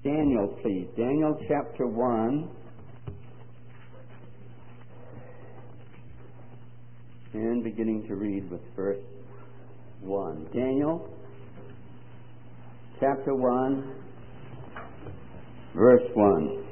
Daniel, please. Daniel chapter 1. And beginning to read with verse 1. Daniel chapter 1, verse 1.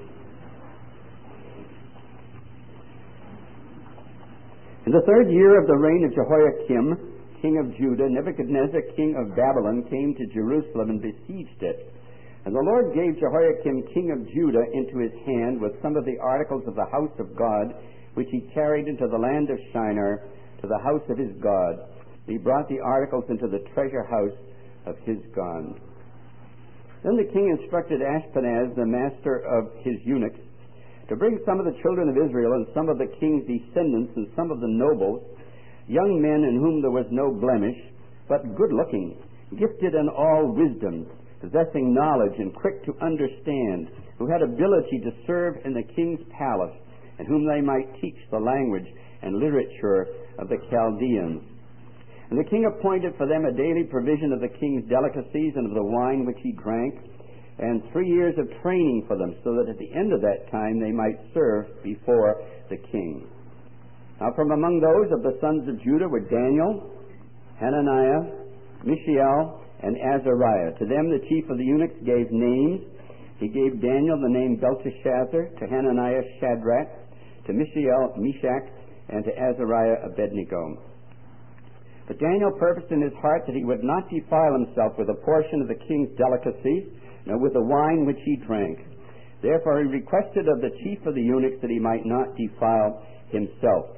In the third year of the reign of Jehoiakim, king of Judah, Nebuchadnezzar, king of Babylon, came to Jerusalem and besieged it. And the Lord gave Jehoiakim, king of Judah, into his hand with some of the articles of the house of God, which he carried into the land of Shinar, to the house of his God. He brought the articles into the treasure house of his God. Then the king instructed Ashpenaz, the master of his eunuchs, to bring some of the children of Israel and some of the king's descendants and some of the nobles, young men in whom there was no blemish, but good-looking, gifted in all wisdom, possessing knowledge and quick to understand, who had ability to serve in the king's palace, and whom they might teach the language and literature of the Chaldeans. And the king appointed for them a daily provision of the king's delicacies and of the wine which he drank, and 3 years of training for them, so that at the end of that time they might serve before the king. Now from among those of the sons of Judah were Daniel, Hananiah, Mishael, and Azariah. To them the chief of the eunuchs gave names. He gave Daniel the name Belteshazzar, to Hananiah Shadrach, to Mishael Meshach, and to Azariah Abednego. But Daniel purposed in his heart that he would not defile himself with a portion of the king's delicacies, nor with the wine which he drank. Therefore he requested of the chief of the eunuchs that he might not defile himself.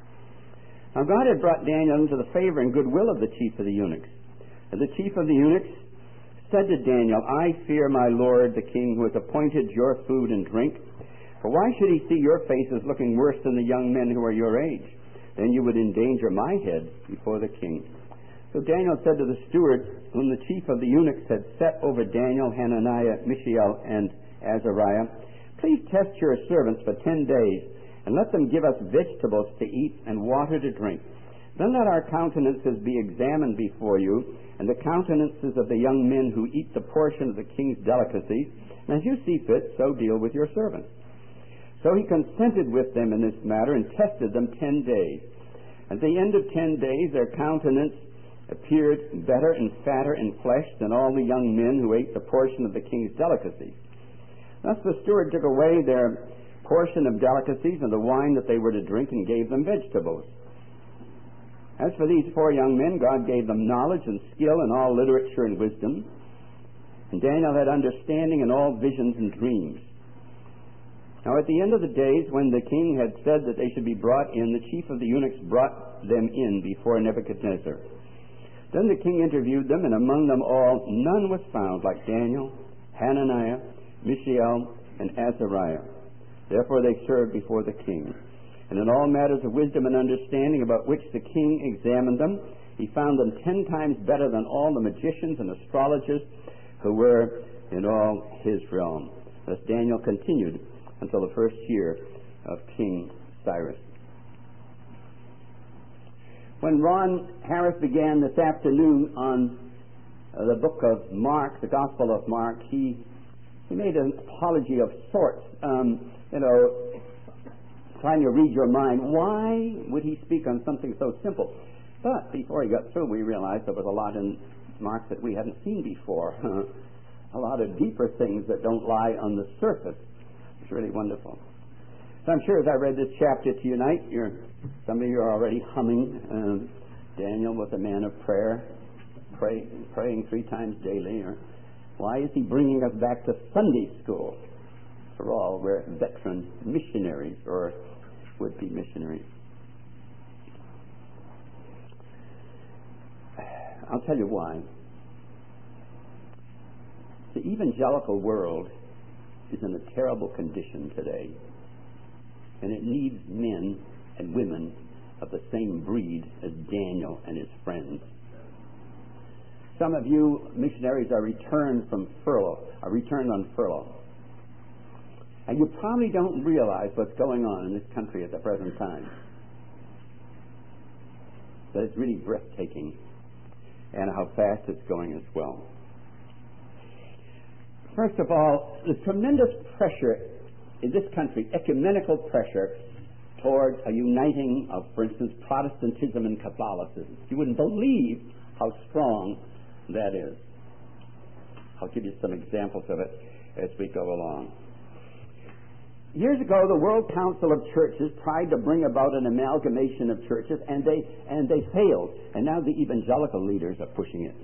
Now God had brought Daniel into the favor and goodwill of the chief of the eunuchs. And the chief of the eunuchs said to Daniel, I fear my lord the king, who has appointed your food and drink. For why should he see your faces looking worse than the young men who are your age? Then you would endanger my head before the king. So Daniel said to the steward, whom the chief of the eunuchs had set over Daniel, Hananiah, Mishael, and Azariah, please test your servants for 10 days, and let them give us vegetables to eat and water to drink. Then let our countenances be examined before you, and the countenances of the young men who eat the portion of the king's delicacies, and as you see fit, so deal with your servants. So he consented with them in this matter, and tested them 10 days. At the end of 10 days, their countenance appeared better and fatter in flesh than all the young men who ate the portion of the king's delicacies. Thus the steward took away their portion of delicacies and the wine that they were to drink, and gave them vegetables. As for these 4 young men, God gave them knowledge and skill in all literature and wisdom. And Daniel had understanding in all visions and dreams. Now at the end of the days, when the king had said that they should be brought in, the chief of the eunuchs brought them in before Nebuchadnezzar. Then the king interviewed them, and among them all none was found like Daniel, Hananiah, Mishael, and Azariah. Therefore they served before the king. And in all matters of wisdom and understanding about which the king examined them, he found them 10 times better than all the magicians and astrologers who were in all his realm. Thus Daniel continued until the first year of King Cyrus. When Ron Harris began this afternoon on the book of Mark, the Gospel of Mark, he made an apology of sorts. Trying to read your mind. Why would he speak on something so simple? But before he got through, we realized there was a lot in Mark that we hadn't seen before. A lot of deeper things that don't lie on the surface. It's really wonderful. So I'm sure as I read this chapter to you tonight, some of you are already humming. Daniel was a man of prayer, praying 3 times daily. Or why is he bringing us back to Sunday school? For all, we're veteran missionaries or would-be missionaries. I'll tell you why. The evangelical world is in a terrible condition today, and it needs men and women of the same breed as Daniel and his friends. Some of you missionaries are returned on furlough. And you probably don't realize what's going on in this country at the present time. That it's really breathtaking, and how fast it's going as well. First of all, the tremendous pressure in this country, ecumenical pressure, toward a uniting of, for instance, Protestantism and Catholicism. You wouldn't believe how strong that is. I'll give you some examples of it as we go along. Years ago, the World Council of Churches tried to bring about an amalgamation of churches, and they failed. And now the evangelical leaders are pushing it.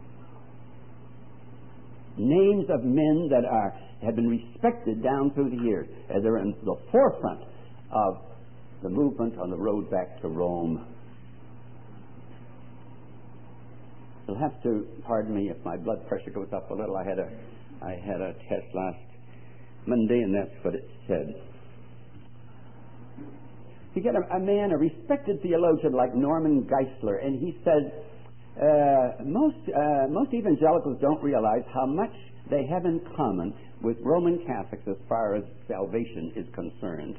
Names of men that have been respected down through the years, and they're in the forefront of the movement on the road back to Rome. You'll have to pardon me if my blood pressure goes up a little. I had a test last Monday, and that's what it said. You get a man, a respected theologian like Norman Geisler, and he said, most evangelicals don't realize how much they have in common with Roman Catholics as far as salvation is concerned.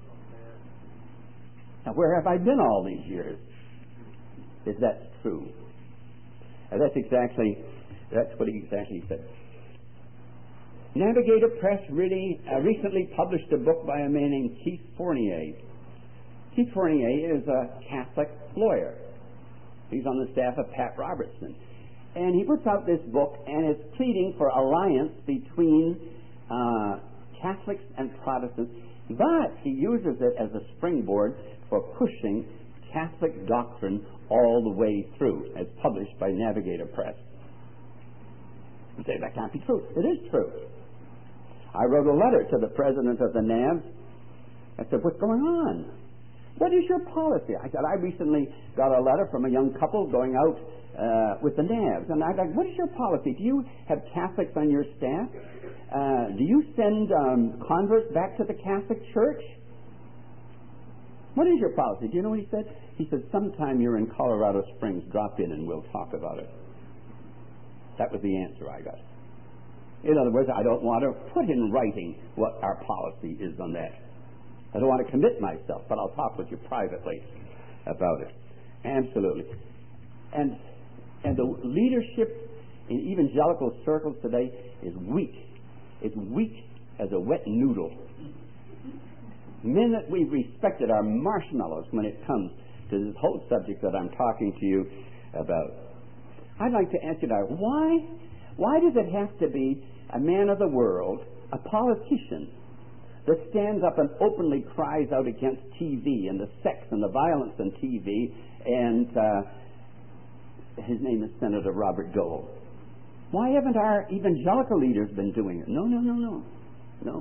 Now, where have I been all these years? If that's true. And that's what he exactly said. Navigator Press recently published a book by a man named Keith Fournier. Keith Fournier is a Catholic lawyer. He's on the staff of Pat Robertson. And he puts out this book, and it's pleading for alliance between Catholics and Protestants, but he uses it as a springboard for pushing Catholic doctrine all the way through, as published by Navigator Press. You say, that can't be true. It is true. I wrote a letter to the president of the NAVS. I said, what's going on? What is your policy? I said, I recently got a letter from a young couple going out with the NAVS. And I said, what is your policy? Do you have Catholics on your staff? Do you send converts back to the Catholic Church? What is your policy? Do you know what he said? He said, sometime you're in Colorado Springs, drop in and we'll talk about it. That was the answer I got. In other words, I don't want to put in writing what our policy is on that. I don't want to commit myself, but I'll talk with you privately about it. Absolutely. And the leadership in evangelical circles today is weak. It's weak as a wet noodle. Men that we've respected are marshmallows when it comes to this whole subject that I'm talking to you about. I'd like to ask you now, why does it have to be a man of the world, a politician, that stands up and openly cries out against TV and the sex and the violence on TV, and his name is Senator Robert Dole? Why haven't our evangelical leaders been doing it? No.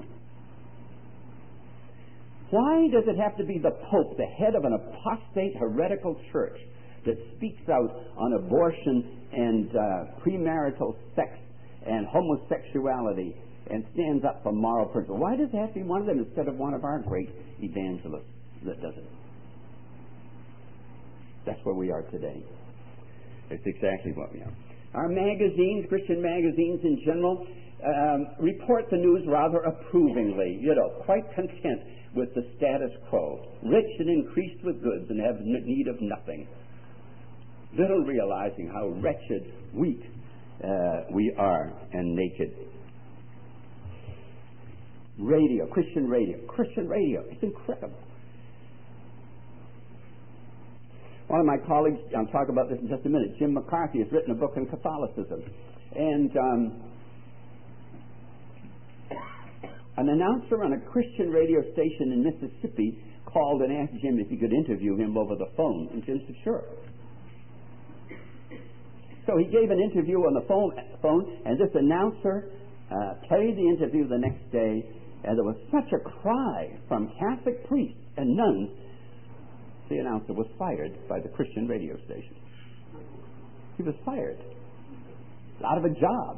Why does it have to be the Pope, the head of an apostate heretical church, that speaks out on abortion and premarital sex and homosexuality and stands up for moral principles? Why does it have to be one of them instead of one of our great evangelists that does it? That's where we are today. It's exactly what we are. Our magazines, Christian magazines in general, report the news rather approvingly, quite content with the status quo, rich and increased with goods and have need of nothing, little realizing how wretched, weak we are, and naked. Radio, Christian radio, it's incredible. One of my colleagues, I'll talk about this in just a minute, Jim McCarthy, has written a book on Catholicism. And an announcer on a Christian radio station in Mississippi called and asked Jim if he could interview him over the phone. And Jim said, sure. So he gave an interview on the phone, and this announcer played the interview the next day, and there was such a cry from Catholic priests and nuns, the announcer was fired by the Christian radio station. He was fired. Out of a job.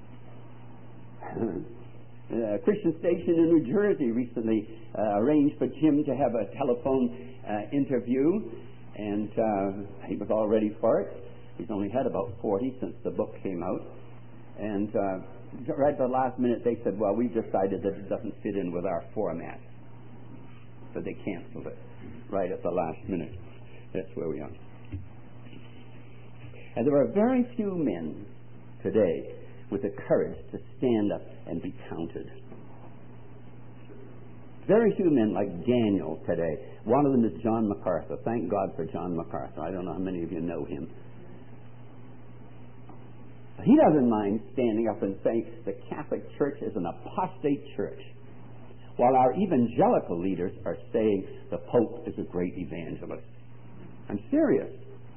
A Christian station in New Jersey recently arranged for Jim to have a telephone interview, and he was all ready for it. He's only had about 40 since the book came out. And right at the last minute they said, well, we've decided that it doesn't fit in with our format. So they canceled it right at the last minute. That's where we are. And there are very few men today with the courage to stand up and be counted. Very few men like Daniel today. One of them is John MacArthur. Thank God for John MacArthur. I don't know how many of you know him. He doesn't mind standing up and saying the Catholic Church is an apostate church, while our evangelical leaders are saying the Pope is a great evangelist. I'm serious.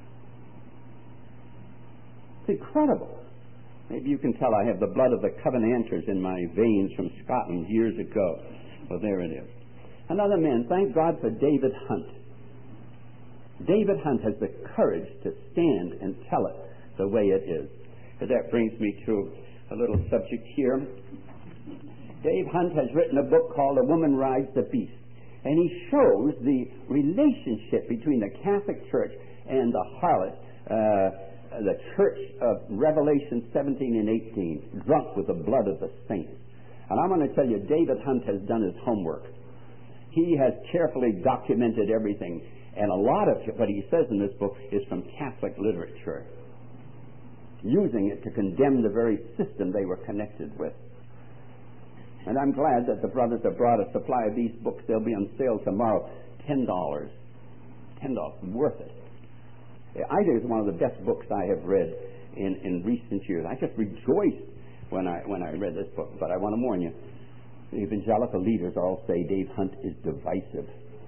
It's incredible. Maybe you can tell I have the blood of the Covenanters in my veins from Scotland years ago. Well, there it is. Another man, thank God for David Hunt. David Hunt has the courage to stand and tell it the way it is. And that brings me to a little subject here. Dave Hunt has written a book called A Woman Rides the Beast. And he shows the relationship between the Catholic Church and the harlot, the church of Revelation 17 and 18, drunk with the blood of the saints. And I'm going to tell you, David Hunt has done his homework. He has carefully documented everything. And a lot of what he says in this book is from Catholic literature, using it to condemn the very system they were connected with. And I'm glad that the brothers have brought a supply of these books. They'll be on sale tomorrow. $10. Worth it. I think it's one of the best books I have read in recent years. I just rejoiced when I read this book. But I want to warn you, the evangelical leaders all say Dave Hunt is divisive.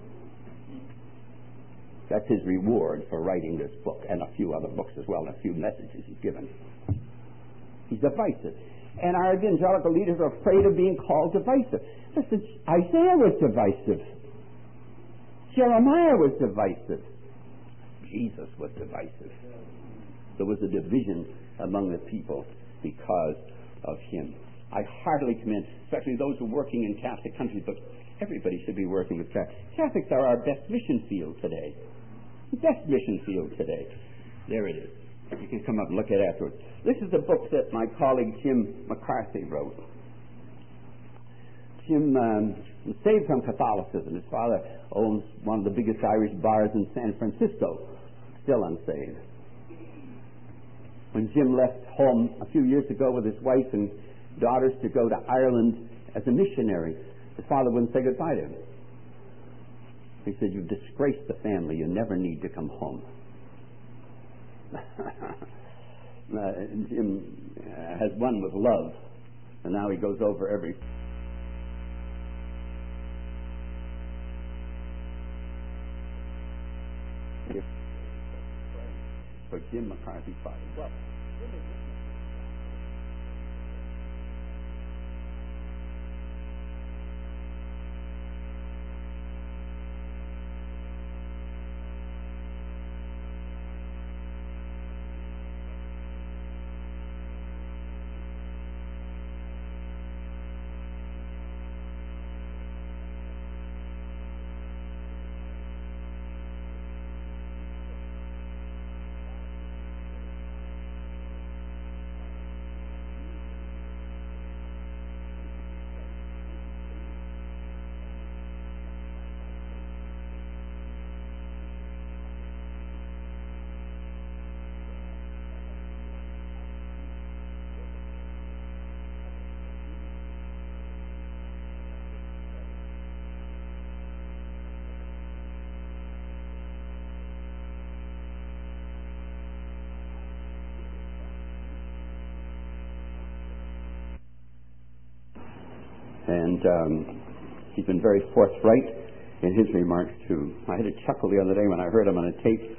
That's his reward for writing this book, and a few other books as well, and a few messages he's given. He's divisive. And our evangelical leaders are afraid of being called divisive. Listen, Isaiah was divisive. Jeremiah was divisive. Jesus was divisive. There was a division among the people because of him. I heartily commend, especially those who are working in Catholic countries, but everybody should be working with Catholics. Catholics are our best mission field today. Best mission field today. There it is. You can come up and look at it afterwards. This is the book that my colleague Jim McCarthy wrote. Jim was saved from Catholicism. His father owns one of the biggest Irish bars in San Francisco. Still unsaved. When Jim left home a few years ago with his wife and daughters to go to Ireland as a missionary, his father wouldn't say goodbye to him. He said, "You've disgraced the family. You never need to come home." Jim has won with love, and now he goes over every... For Jim McCarthy's father. Well, And he's been very forthright in his remarks, too. I had a chuckle the other day when I heard him on a tape.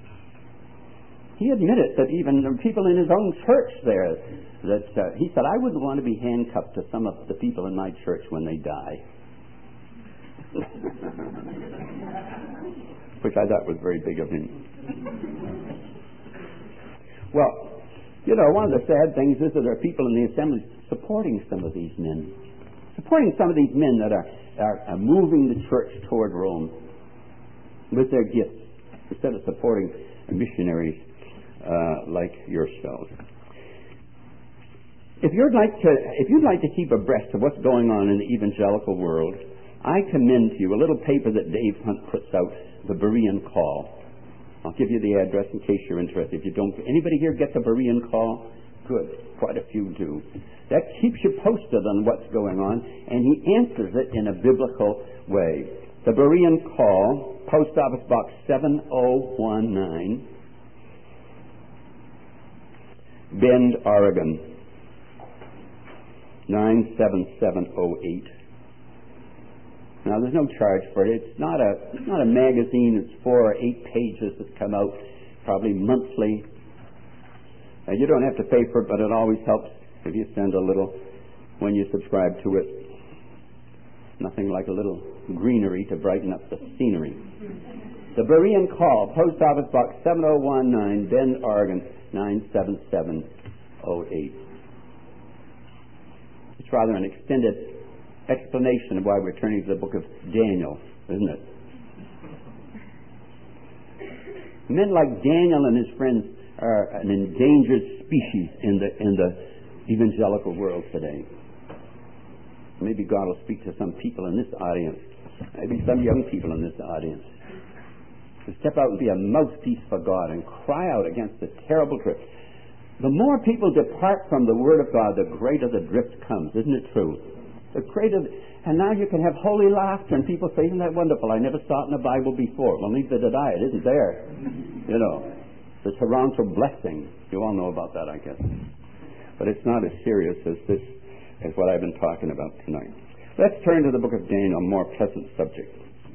He admitted that even the people in his own church there, that he said, "I wouldn't want to be handcuffed to some of the people in my church when they die." Which I thought was very big of him. Well, you know, one of the sad things is that there are people in the assembly supporting some of these men. Supporting some of these men that are moving the church toward Rome with their gifts, instead of supporting missionaries like yourselves. If you'd like to keep abreast of what's going on in the evangelical world, I commend to you a little paper that Dave Hunt puts out, the Berean Call. I'll give you the address in case you're interested. If you don't, anybody here get the Berean Call? Good. Quite a few do. That keeps you posted on what's going on, and he answers it in a biblical way. The Berean Call, Post Office Box 7019, Bend, Oregon, 97708. Now, there's no charge for it. It's not a magazine. It's 4 or 8 pages that come out, probably monthly. You don't have to pay for it, but it always helps if you send a little when you subscribe to it. Nothing like a little greenery to brighten up the scenery. The Berean Call, Post Office Box 7019, Bend, Oregon, 97708. It's rather an extended explanation of why we're turning to the book of Daniel, isn't it? Men like Daniel and his friends are an endangered species in the evangelical world today. Maybe God will speak to some people in this audience, maybe some young people in this audience, to step out and be a mouthpiece for God and cry out against the terrible drift. The more people depart from the Word of God, the greater the drift comes. Isn't it true? The greater, and now you can have holy laughter, and people say, "Isn't that wonderful? I never saw it in the Bible before." Well, neither did I. It isn't there. You know, the Toronto blessing. You all know about that, I guess. But it's not as serious as this, as what I've been talking about tonight. Let's turn to the book of Daniel, a more pleasant subject.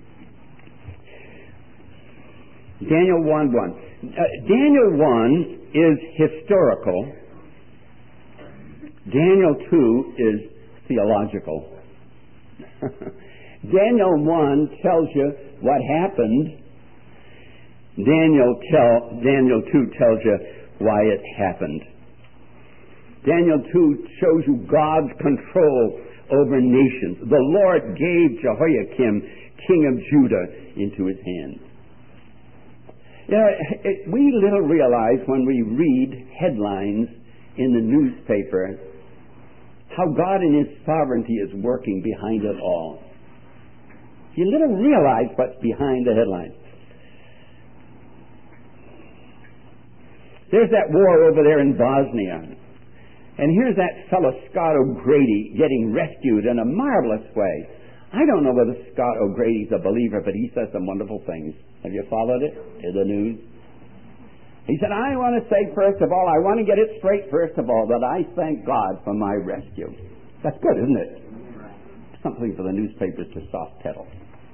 Daniel 1:1. Daniel 1 is historical. Daniel 2 is theological. Daniel 1 tells you what happened. Daniel 2 tells you why it happened. Daniel 2 shows you God's control over nations. The Lord gave Jehoiakim, king of Judah, into his hands. You know, we little realize when we read headlines in the newspaper how God in his sovereignty is working behind it all. You little realize what's behind the headlines. There's that war over there in Bosnia. And here's that fellow Scott O'Grady getting rescued in a marvelous way. I don't know whether Scott O'Grady's a believer, but he says some wonderful things. Have you followed it in the news? He said, "I want to say, first of all, I want to get it straight, first of all, that I thank God for my rescue." That's good, isn't it? Something for the newspapers to soft pedal.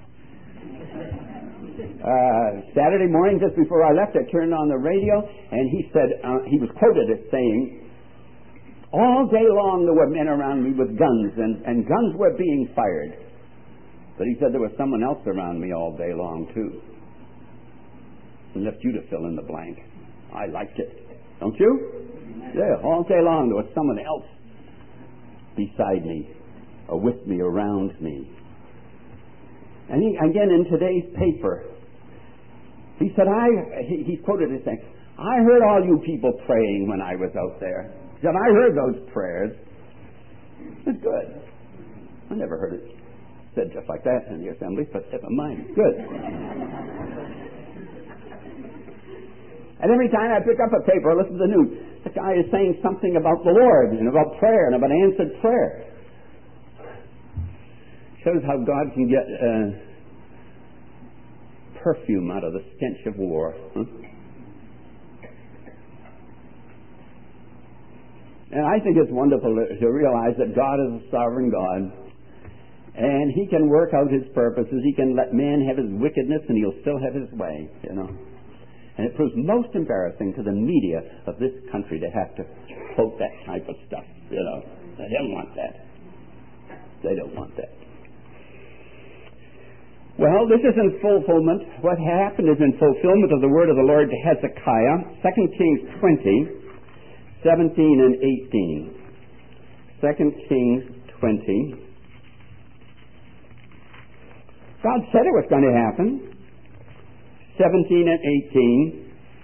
Saturday morning, just before I left, I turned on the radio, and he said, he was quoted as saying, "All day long there were men around me with guns, and guns were being fired." But he said there was someone else around me all day long, too. And left you to fill in the blank. I liked it. Don't you? Yeah, all day long there was someone else beside me, or with me, around me. And again in today's paper, he said, he's quoted as saying, "I heard all you people praying when I was out there." He said, "I heard those prayers." It's good. I never heard it said just like that in the assembly, but never mind. It's good. And every time I pick up a paper or listen to the news, the guy is saying something about the Lord and about prayer and about answered prayer. Shows how God can get perfume out of the stench of war. Huh? And I think it's wonderful to realize that God is a sovereign God, and he can work out his purposes. He can let man have his wickedness, and he'll still have his way, you know. And it proves most embarrassing to the media of this country to have to quote that type of stuff, you know. They don't want that. They don't want that. Well, this is in fulfillment. What happened is in fulfillment of the word of the Lord to Hezekiah, 2 Kings 20, 17 and 18. 2 Kings 20. God said it was going to happen. 17 and 18.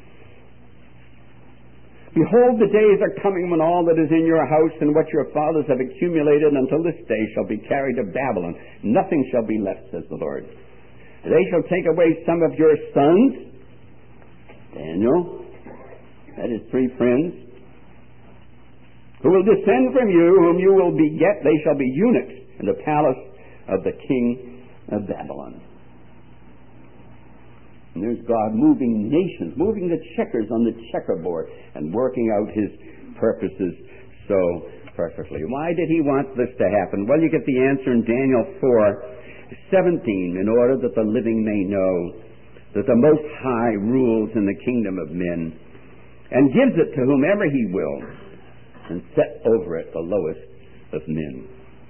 "Behold, the days are coming when all that is in your house and what your fathers have accumulated until this day shall be carried to Babylon. Nothing shall be left, says the Lord. They shall take away some of your sons," Daniel, that is 3 friends, who will descend from you, whom you will beget. They shall be eunuchs in the palace of the king of Babylon. And there's God moving nations, moving the checkers on the checkerboard and working out his purposes so perfectly. Why did he want this to happen? Well, you get the answer in Daniel 4:17, in order that the living may know that the Most High rules in the kingdom of men and gives it to whomever he will and set over it the lowest of men.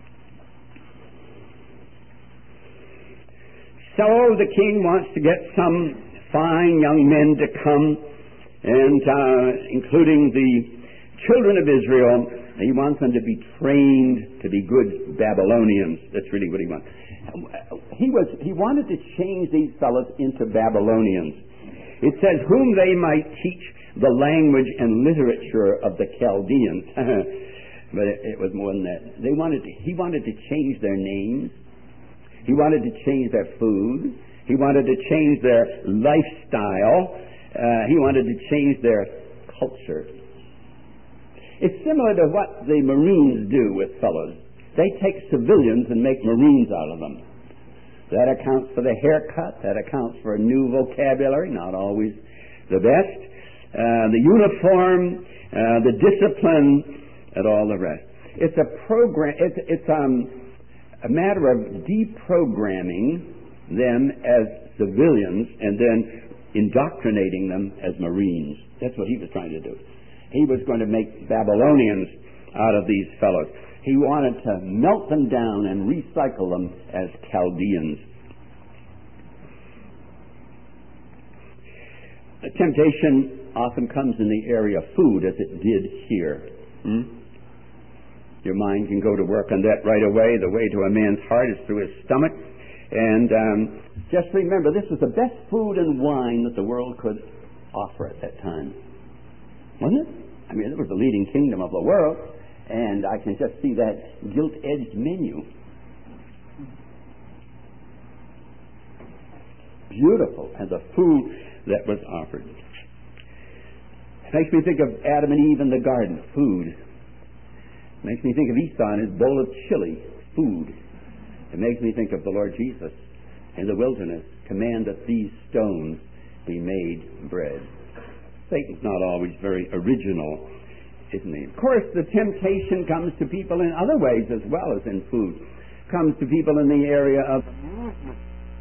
So the king wants to get some fine young men to come, and including the children of Israel. He wants them to be trained to be good Babylonians. That's really what he wants. He wanted to change these fellows into Babylonians. It says, whom they might teach the language and literature of the Chaldeans. But it was more than that. He wanted to change their names. He wanted to change their food. He wanted to change their lifestyle. He wanted to change their culture. It's similar to what the Marines do with fellows. They take civilians and make Marines out of them. That accounts for the haircut. That accounts for a new vocabulary, not always the best. The uniform, the discipline, and all the rest. It's a program. It's a matter of deprogramming them as civilians and then indoctrinating them as Marines. That's what he was trying to do. He was going to make Babylonians out of these fellows. He wanted to melt them down and recycle them as Chaldeans. The temptation often comes in the area of food, as it did here. Your mind can go to work on that right away. The way to a man's heart is through his stomach. And just remember, this was the best food and wine that the world could offer at that time. Wasn't it? I mean, it was the leading kingdom of the world. And I can just see that gilt-edged menu. Beautiful. And the food that was offered. It makes me think of Adam and Eve in the garden. Food. It makes me think of Esau and his bowl of chili. Food. It makes me think of the Lord Jesus in the wilderness. Command that these stones be made bread. Satan's not always very original, isn't he? Of course, the temptation comes to people in other ways as well as in food. Comes to people in the area of amusement.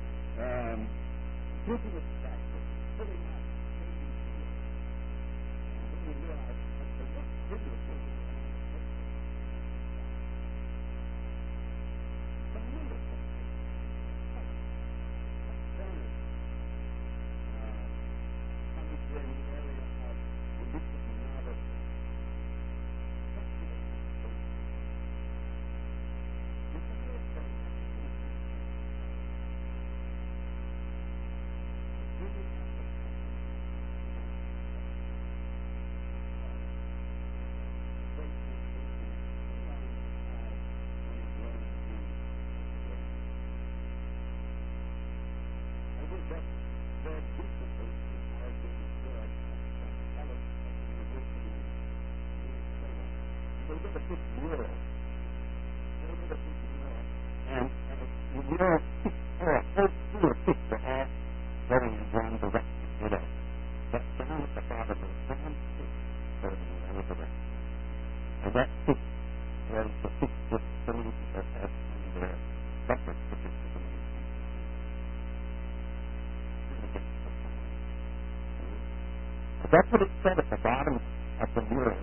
That's what it said at the bottom of the mural.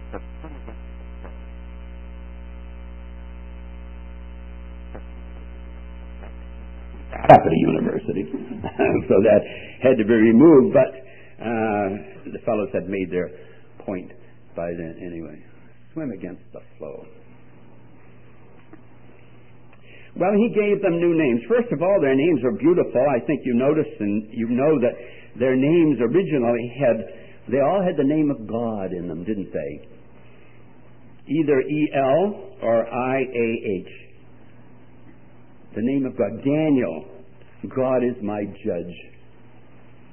At the university, so that had to be removed. But the fellows had made their point by then anyway. Swim against the flow. Well, he gave them new names. First of all, their names were beautiful. I think you noticed and you know that their names originally they all had the name of God in them, didn't they? Either E-L or I-A-H. The name of God. Daniel, God is my judge.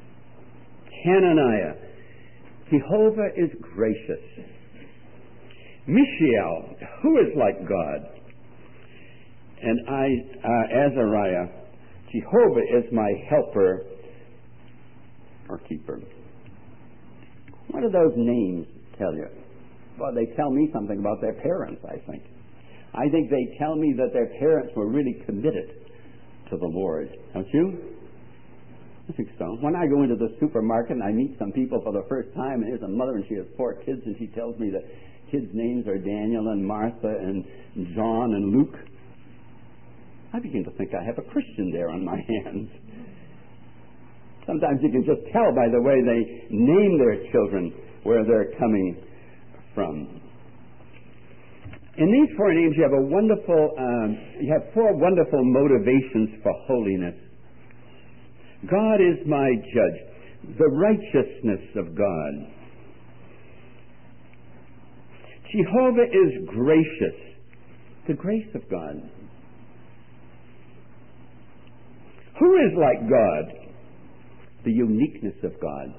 Hananiah, Jehovah is gracious. Mishael, who is like God? And Azariah, Jehovah is my helper or keeper. What do those names tell you? Well, they tell me something about their parents, I think. I think they tell me that their parents were really committed to the Lord. Don't you? I think so. When I go into the supermarket and I meet some people for the first time, and here's a mother and she has 4 kids, and she tells me that kids' names are Daniel and Martha and John and Luke, I begin to think I have a Christian there on my hands. Sometimes you can just tell by the way they name their children where they're coming from. In these 4 names, you have 4 wonderful motivations for holiness. God is my judge, the righteousness of God. Jehovah is gracious, the grace of God. Who is like God? The uniqueness of God.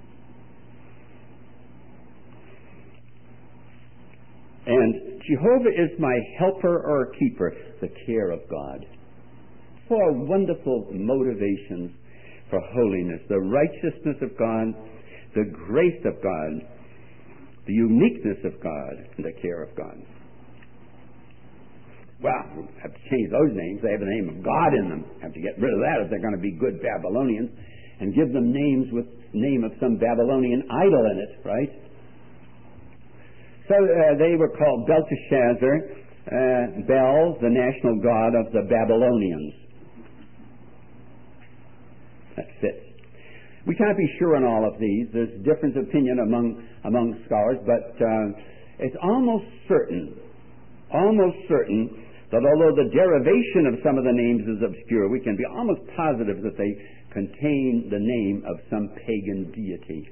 And Jehovah is my helper or keeper, the care of God. 4 wonderful motivations for holiness: the righteousness of God, the grace of God, the uniqueness of God, and the care of God. Well, we have to change those names. They have the name of God in them. Have to get rid of that if they're going to be good Babylonians, and give them names with the name of some Babylonian idol in it, right? So they were called Belteshazzar, Bel, the national god of the Babylonians. That's it. We can't be sure on all of these. There's different opinion among scholars, but it's almost certain that although the derivation of some of the names is obscure, we can be almost positive that they contain the name of some pagan deity.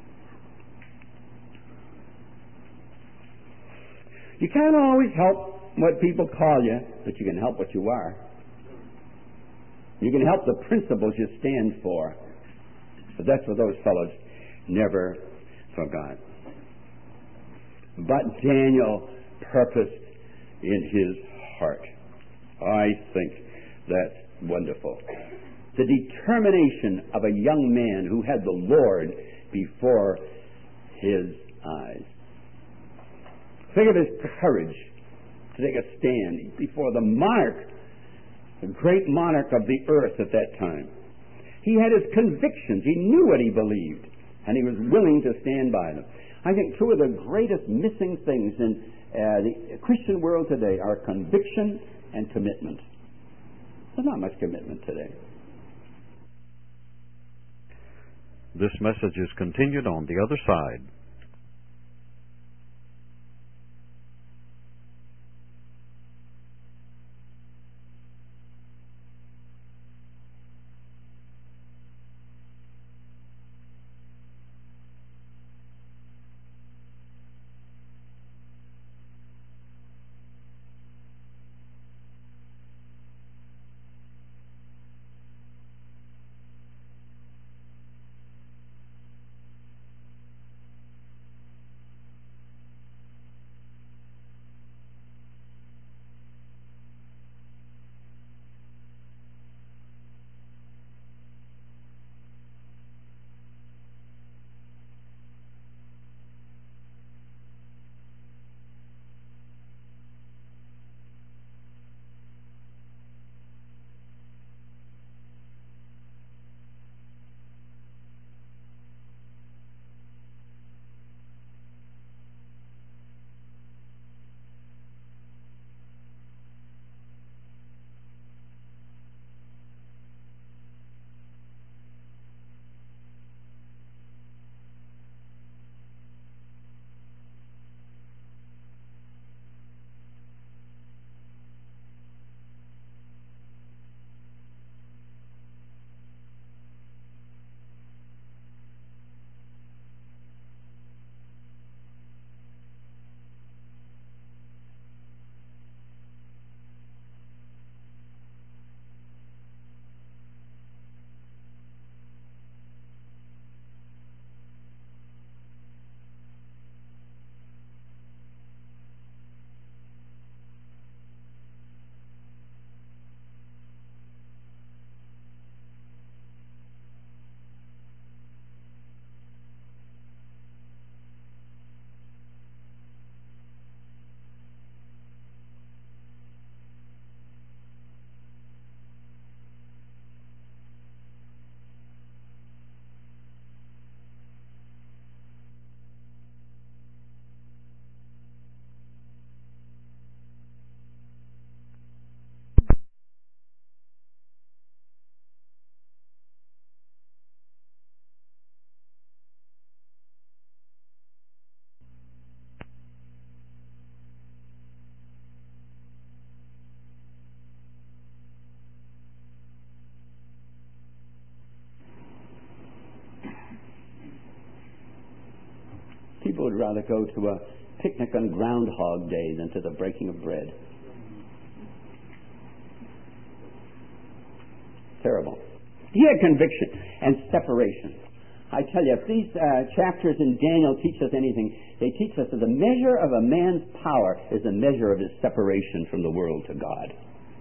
You can't always help what people call you, but you can help what you are. You can help the principles you stand for. But that's what those fellows never forgot. But Daniel purposed in his heart. I think that's wonderful. The determination of a young man who had the Lord before his eyes. Think of his courage to take a stand before the monarch, the great monarch of the earth at that time. He had his convictions. He knew what he believed, and he was willing to stand by them. I think 2 of the greatest missing things in the Christian world today are conviction and commitment. There's not much commitment today. This message is continued on the other side. People would rather go to a picnic on Groundhog Day than to the breaking of bread. Terrible. He had conviction and separation. I tell you, if these chapters in Daniel teach us anything, they teach us that the measure of a man's power is the measure of his separation from the world to God.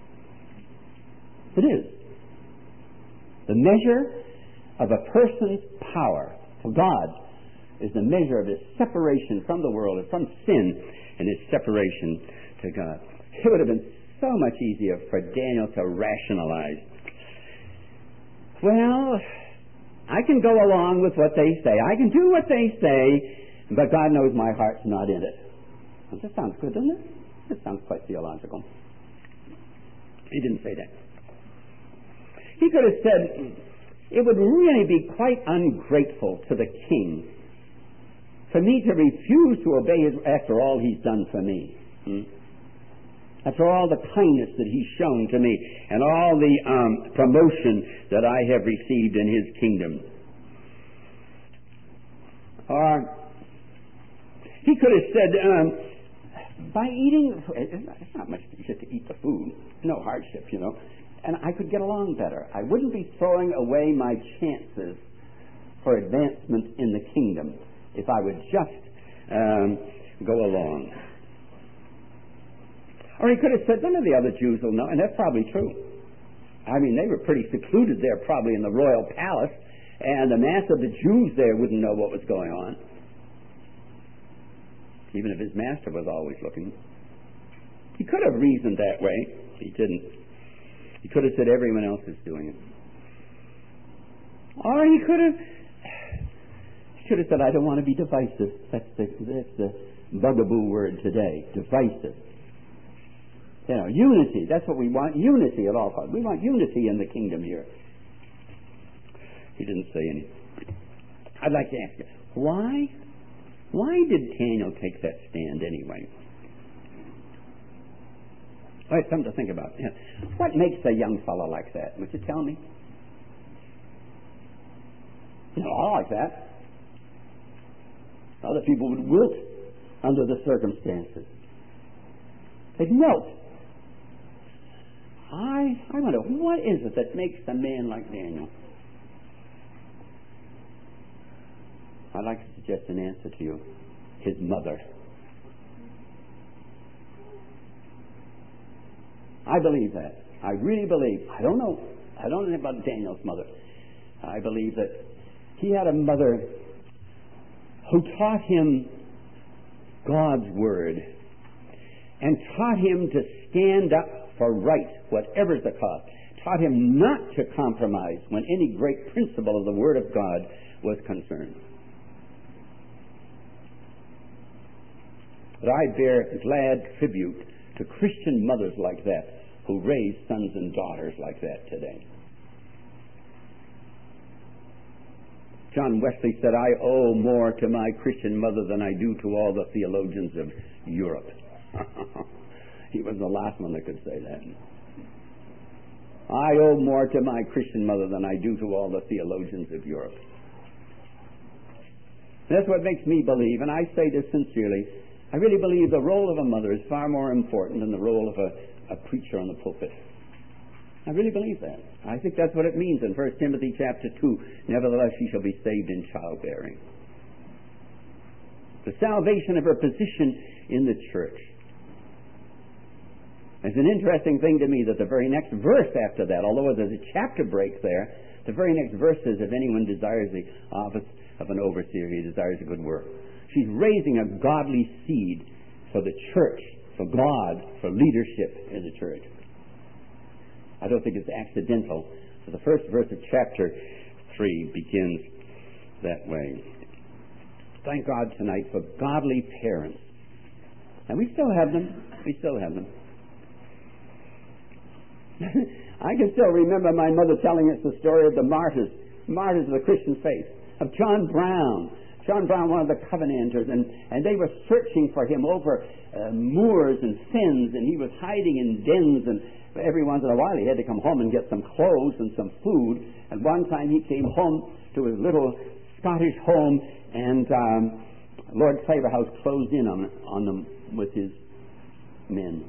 It is. The measure of a person's power to God is the measure of his separation from the world and from sin and his separation to God. It would have been so much easier for Daniel to rationalize. Well, I can go along with what they say. I can do what they say, but God knows my heart's not in it. Well, that sounds good, doesn't it? That sounds quite theological. He didn't say that. He could have said, it would really be quite ungrateful to the king for me to refuse to obey his, after all he's done for me. After all the kindness that he's shown to me and all the promotion that I have received in his kingdom. Or he could have said, by eating, it's not much just to eat the food, no hardship, you know, and I could get along better. I wouldn't be throwing away my chances for advancement in the kingdom if I would just go along. Or he could have said, none of the other Jews will know, and that's probably true. I mean, they were pretty secluded there probably in the royal palace, and the mass of the Jews there wouldn't know what was going on, even if his master was always looking. He could have reasoned that way. He didn't. He could have said everyone else is doing it. Or he could have said, I don't want to be divisive. That's the bugaboo word today, divisive. You know, unity. That's what we want. Unity at all costs. We want unity in the kingdom here. He didn't say anything. I'd like to ask you, why did Daniel take that stand anyway? Well, it's something to think about. Yeah. What makes a young fellow like that? Would you tell me? You know, all like that. Other people would wilt under the circumstances. They'd melt. I wonder, what is it that makes a man like Daniel? I'd like to suggest an answer to you. His mother. I believe that. I really believe. I don't know about Daniel's mother. I believe that he had a mother who taught him God's Word and taught him to stand up for right, whatever's the cost. Taught him not to compromise when any great principle of the Word of God was concerned. But I bear glad tribute to Christian mothers like that who raise sons and daughters like that today. John Wesley said, I owe more to my Christian mother than I do to all the theologians of Europe. He was the last one that could say that. I owe more to my Christian mother than I do to all the theologians of Europe. That's what makes me believe, and I say this sincerely, I really believe the role of a mother is far more important than the role of a preacher on the pulpit. I really believe that. I think that's what it means in 1 Timothy chapter 2. Nevertheless, she shall be saved in childbearing. The salvation of her position in the church. It's an interesting thing to me that the very next verse after that, although there's a chapter break there, the very next verse says, if anyone desires the office of an overseer, he desires a good work. She's raising a godly seed for the church, for God, for leadership in the church. I don't think it's accidental. So the first verse of chapter 3 begins that way. Thank God tonight for godly parents. And we still have them. We still have them. I can still remember my mother telling us the story of the martyrs of the Christian faith, of John Brown. John Brown, one of the Covenanters, and they were searching for him over moors and fens, and he was hiding in dens, and every once in a while he had to come home and get some clothes and some food. And one time he came home to his little Scottish home, and Lord Claverhouse closed in on them with his men.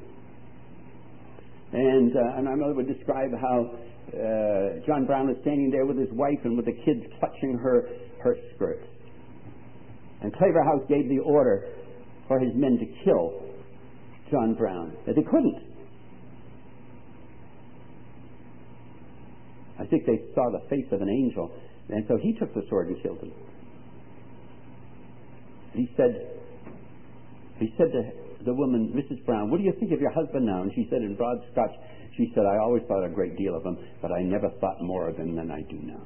And my mother would describe how John Brown was standing there with his wife and with the kids clutching her skirts. And Claverhouse gave the order for his men to kill John Brown. But they couldn't. I think they saw the face of an angel, and so he took the sword and killed him. He said to the woman, Mrs. Brown, what do you think of your husband now? And she said in broad Scotch, she said, I always thought a great deal of him, but I never thought more of him than I do now.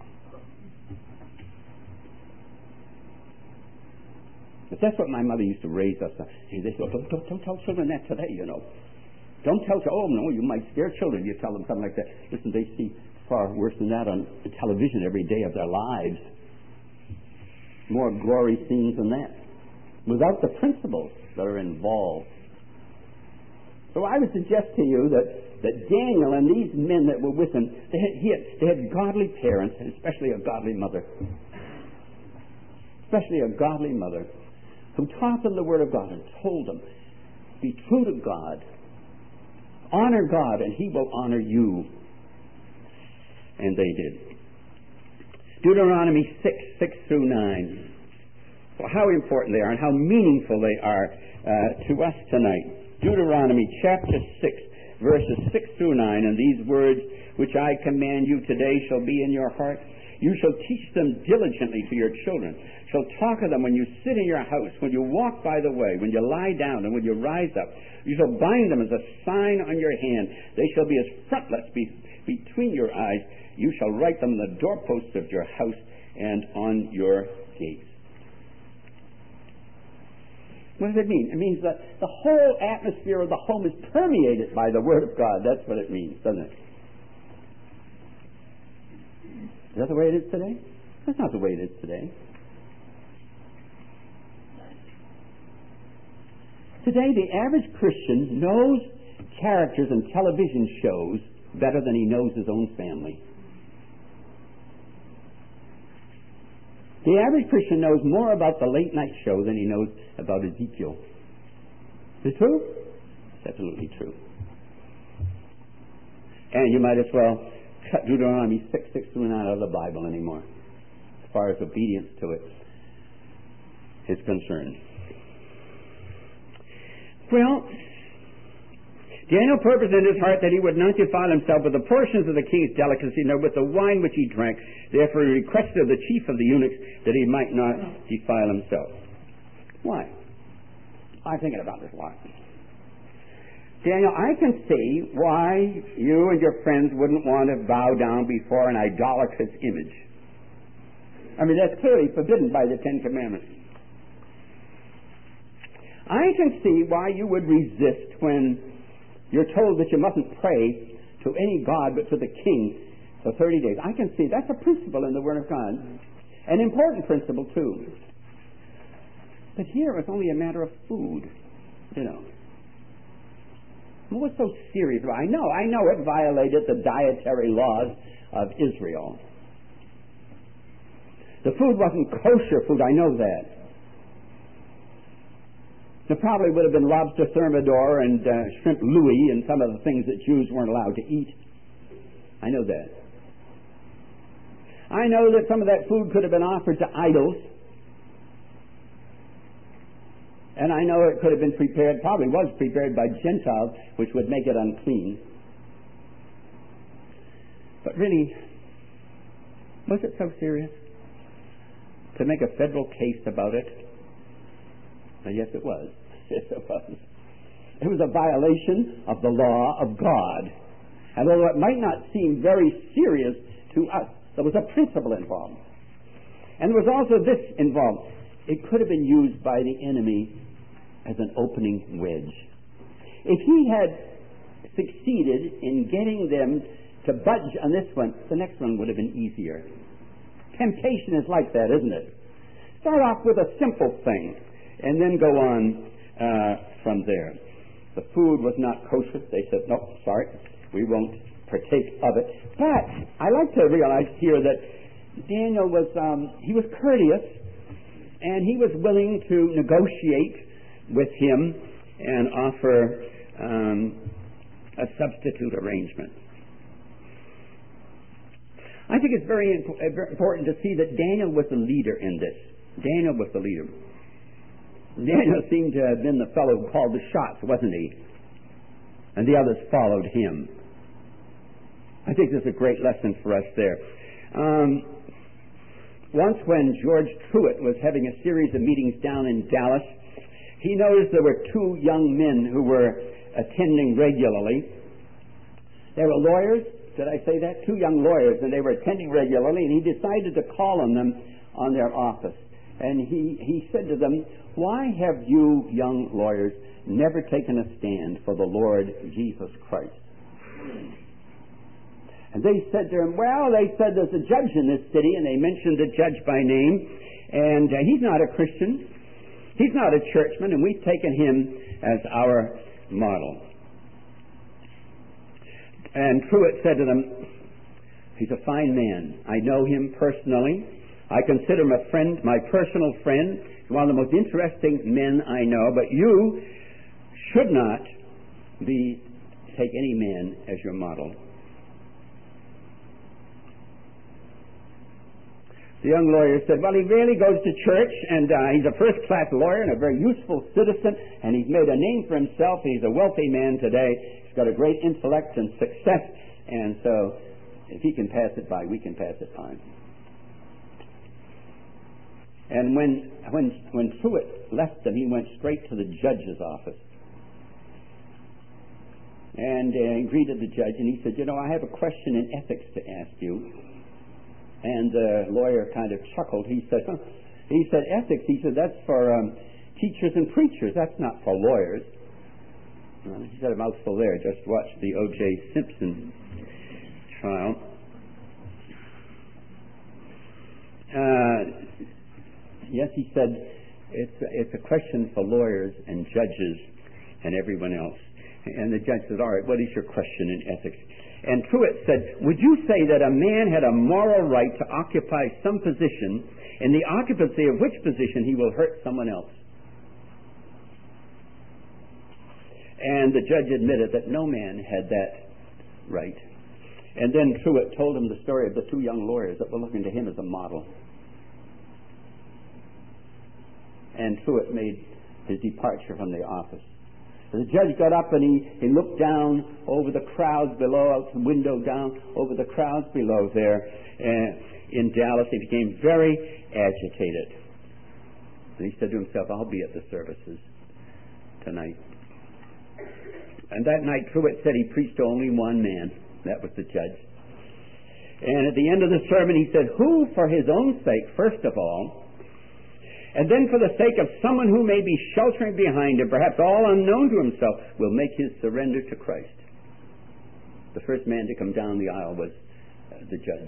But that's what my mother used to raise us. She said, don't tell children that today, you know. Don't tell children, oh no, you might scare children. You tell them something like that. Listen, they see far worse than that on television every day of their lives. More glory scenes than that. Without the principles that are involved. So I would suggest to you that Daniel and these men that were with him, they had godly parents, and especially a godly mother. Especially a godly mother who taught them the Word of God and told them, be true to God. Honor God and He will honor you. And they did. Deuteronomy 6 through 9. Well, how important they are and how meaningful they are to us tonight. Deuteronomy chapter 6, verses 6 through 9. And these words which I command you today shall be in your heart. You shall teach them diligently to your children. Shall talk of them when you sit in your house, when you walk by the way, when you lie down, and when you rise up. You shall bind them as a sign on your hand. They shall be as frontlets between your eyes. You shall write them on the doorposts of your house and on your gates. What does it mean? It means that the whole atmosphere of the home is permeated by the Word of God. That's what it means, doesn't it? Is that the way it is today? That's not the way it is today. Today, the average Christian knows characters in television shows better than he knows his own family. The average Christian knows more about the late night show than he knows about Ezekiel. Is it true? It's absolutely true. And you might as well cut Deuteronomy 6 through 9 out of the Bible anymore, as far as obedience to it is concerned. Well, Daniel purposed in his heart that he would not defile himself with the portions of the king's delicacy, nor with the wine which he drank. Therefore he requested of the chief of the eunuchs that he might not defile himself. Why? I'm thinking about this a lot. Daniel, I can see why you and your friends wouldn't want to bow down before an idolatrous image. I mean, that's clearly forbidden by the Ten Commandments. I can see why you would resist when you're told that you mustn't pray to any god but to the king for 30 days. I can see that's a principle in the Word of God. An important principle, too. But here it's only a matter of food, you know. What's so serious about it? I know it violated the dietary laws of Israel. The food wasn't kosher food, I know that. There probably would have been lobster thermidor and shrimp Louis and some of the things that Jews weren't allowed to eat. I know that. I know that some of that food could have been offered to idols. And I know it could have been prepared, probably was prepared by Gentiles, which would make it unclean. But really, was it so serious to make a federal case about it? Yes, it was. Yes, it was. It was a violation of the law of God. And although it might not seem very serious to us, there was a principle involved. And there was also this involved. It could have been used by the enemy as an opening wedge. If he had succeeded in getting them to budge on this one, the next one would have been easier. Temptation is like that, isn't it? Start off with a simple thing and then go on from there. The food was not kosher. They said, no, sorry, we won't partake of it. But I like to realize here that Daniel was, he was courteous, And he was willing to negotiate with him and offer a substitute arrangement. I think it's very important to see that Daniel was the leader in this. Daniel was the leader. Daniel seemed to have been the fellow who called the shots, wasn't he? And the others followed him. I think there's a great lesson for us there. Once when George Truett was having a series of meetings down in Dallas, he noticed there were two young men who were attending regularly. They were lawyers. Did I say that? Two young lawyers, and they were attending regularly, and he decided to call on them on their office. And he said to them, "Why have you young lawyers never taken a stand for the Lord Jesus Christ?" And they said to him, "Well," they said, "there's a judge in this city," and they mentioned the judge by name, and he's not a Christian. He's not a churchman, and we've taken him as our model. And Truett said to them, "He's a fine man. I know him personally. I consider him a friend, my personal friend. He's one of the most interesting men I know, but you should not take any man as your model." The young lawyer said, "Well, he really goes to church, and he's a first-class lawyer and a very useful citizen, and he's made a name for himself. He's a wealthy man today. He's got a great intellect and success, and so if he can pass it by, we can pass it by." And when Truett left them, he went straight to the judge's office. And he greeted the judge, and he said, "You know, I have a question in ethics to ask you." And the lawyer kind of chuckled. He said, "Ethics," he said, "that's for teachers and preachers. That's not for lawyers." He said a mouthful there. Just watch the O.J. Simpson trial. Yes, he said, it's a question for lawyers and judges and everyone else. And the judge said, "All right, what is your question in ethics?" And Truett said, "Would you say that a man had a moral right to occupy some position, in the occupancy of which position he will hurt someone else?" And the judge admitted that no man had that right. And then Truett told him the story of the two young lawyers that were looking to him as a model. And Truett made his departure from the office. The judge got up and he looked down over the crowds below, out the window down over the crowds below there in Dallas. He became very agitated. And he said to himself, "I'll be at the services tonight." And that night Truett said he preached to only one man. That was the judge. And at the end of the sermon he said, "Who for his own sake, first of all, and then for the sake of someone who may be sheltering behind him, perhaps all unknown to himself, will make his surrender to Christ." The first man to come down the aisle was the judge.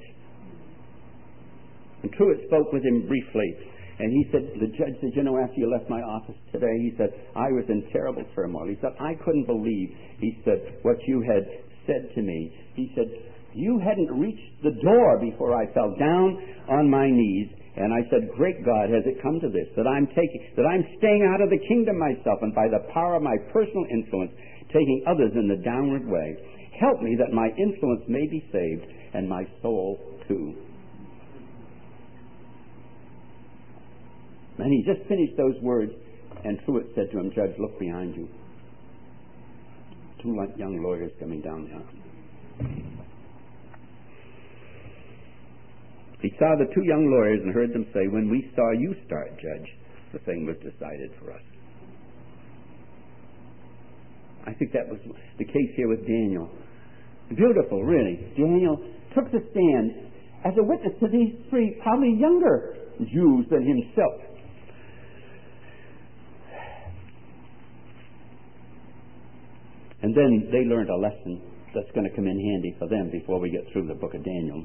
And Truett spoke with him briefly. And he said, the judge said, "You know, after you left my office today," he said, "I was in terrible turmoil." He said, "I couldn't believe," he said, "what you had said to me." He said, "You hadn't reached the door before I fell down on my knees. And I said, great God, has it come to this, that I'm staying out of the kingdom myself, and by the power of my personal influence, taking others in the downward way. Help me that my influence may be saved, and my soul too." And he just finished those words, and Truett said to him, "Judge, look behind you." Two young lawyers coming down the aisle. He saw the two young lawyers and heard them say, "When we saw you start, Judge, the thing was decided for us." I think that was the case here with Daniel. Beautiful, really. Daniel took the stand as a witness to these three probably younger Jews than himself. And then they learned a lesson that's going to come in handy for them before we get through the book of Daniel.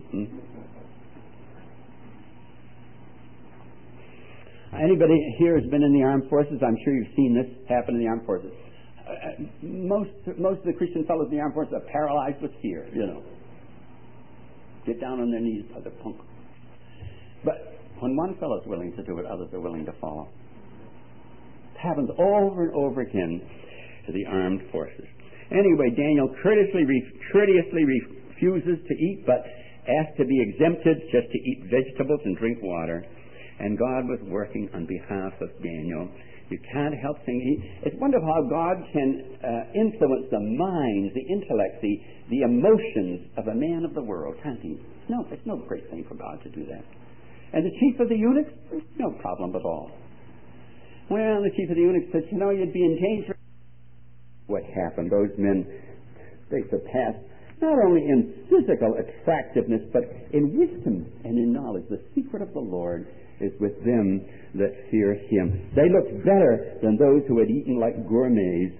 Anybody here has been in the armed forces? I'm sure you've seen this happen in the armed forces. Most of the Christian fellows in the armed forces are paralyzed with fear, you know. Get down on their knees, brother punk. But When one fellow is willing to do it, others are willing to follow. It happens over and over again to the armed forces. Anyway, Daniel courteously refuses to eat, but asked to be exempted just to eat vegetables and drink water. And God was working on behalf of Daniel. You can't help thinking. It's wonderful how God can influence the mind, the intellect, the emotions of a man of the world, can't he? No, it's no great thing for God to do that. And the chief of the eunuchs, no problem at all. Well, the chief of the eunuchs said, you'd be in danger. What happened? Those men, they surpassed not only in physical attractiveness, but in wisdom and in knowledge. The secret of the Lord is with them that fear him. They looked better than those who had eaten like gourmets.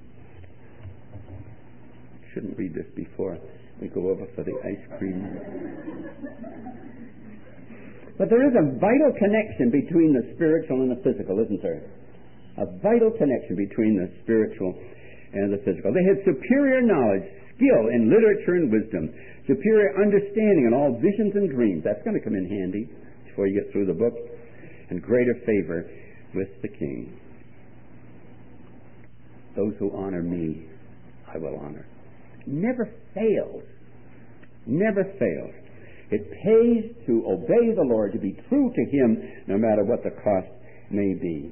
Shouldn't read this before we go over for the ice cream. But there is a vital connection between the spiritual and the physical, isn't there? A vital connection between the spiritual and the physical. They had superior knowledge, skill in literature and wisdom, superior understanding in all visions and dreams. That's going to come in handy before you get through the book, and greater favor with the king. Those who honor me, I will honor. Never fails. Never fails. It pays to obey the Lord, to be true to him, no matter what the cost may be.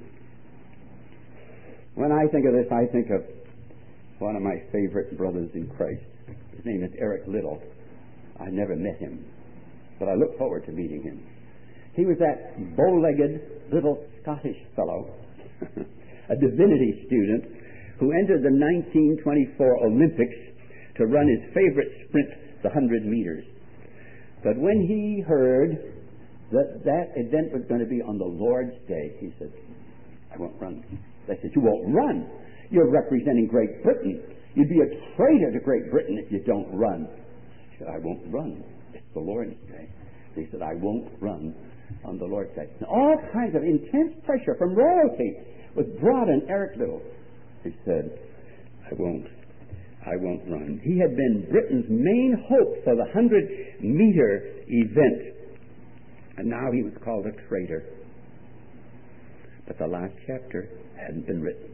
When I think of this, I think of one of my favorite brothers in Christ. His name is Eric Liddell. I never met him, but I look forward to meeting him. He was that bow-legged little Scottish fellow, a divinity student, who entered the 1924 Olympics to run his favorite sprint, the 100 meters. But when he heard that event was going to be on the Lord's Day, he said, I won't run. They said, you won't run? You're representing Great Britain. You'd be a traitor to Great Britain if you don't run. He said, I won't run. It's the Lord's Day. He said, I won't run on the Lord's Day. And all kinds of intense pressure from royalty was brought on Eric Liddell. He said, I won't run. He had been Britain's main hope for the 100-meter event. And now he was called a traitor. But the last chapter hadn't been written.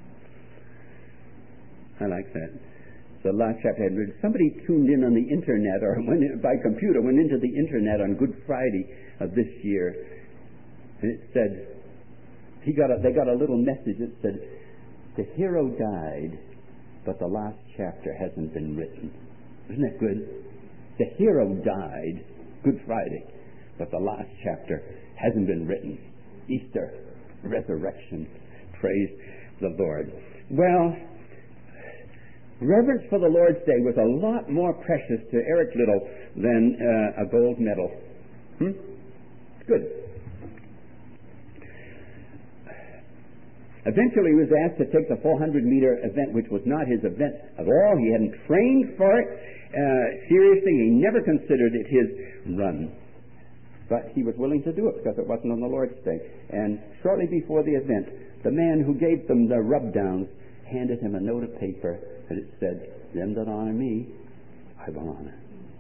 I like that. The last chapter hadn't been written. Somebody tuned in on the internet, or went into the internet on Good Friday of this year, and it said, they got a little message that said, the hero died, but the last chapter hasn't been written. Isn't that good? The hero died, Good Friday, but the last chapter hasn't been written. Easter, resurrection, praise the Lord. Well, reverence for the Lord's Day was a lot more precious to Eric Liddell than a gold medal. Good. Eventually he was asked to take the 400-meter event, which was not his event at all. He hadn't trained for it seriously. He never considered it his run. But he was willing to do it because it wasn't on the Lord's Day. And shortly before the event, the man who gave them the rub-downs handed him a note of paper, and it said, them that honor me, I will honor.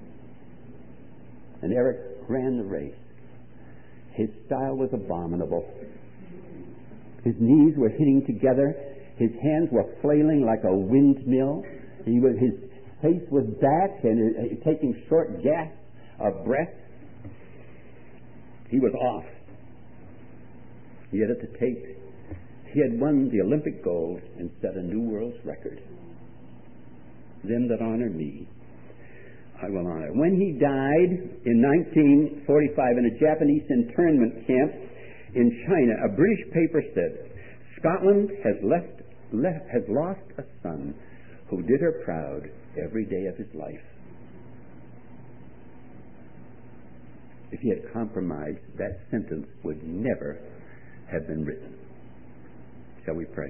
And Eric ran the race. His style was abominable. His knees were hitting together. His hands were flailing like a windmill. His face was back and taking short gasps of breath. He was off. Yet at the tape, he had won the Olympic gold and set a new world's record. Them that honor me, I will honor. When he died in 1945 in a Japanese internment camp in China, a British paper said, Scotland has lost a son who did her proud every day of his life. If he had compromised, that sentence would never have been written. Shall we pray?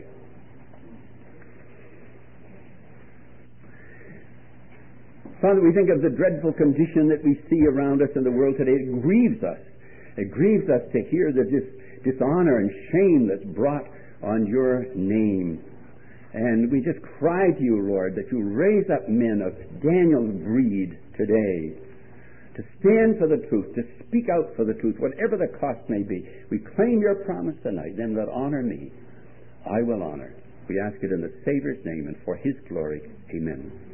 Father, we think of the dreadful condition that we see around us in the world today. It grieves us. It grieves us to hear the dishonor and shame that's brought on your name. And we just cry to you, Lord, that you raise up men of Daniel's breed today to stand for the truth, to speak out for the truth, whatever the cost may be. We claim your promise tonight. Them that honor me, I will honor. We ask it in the Savior's name and for his glory. Amen.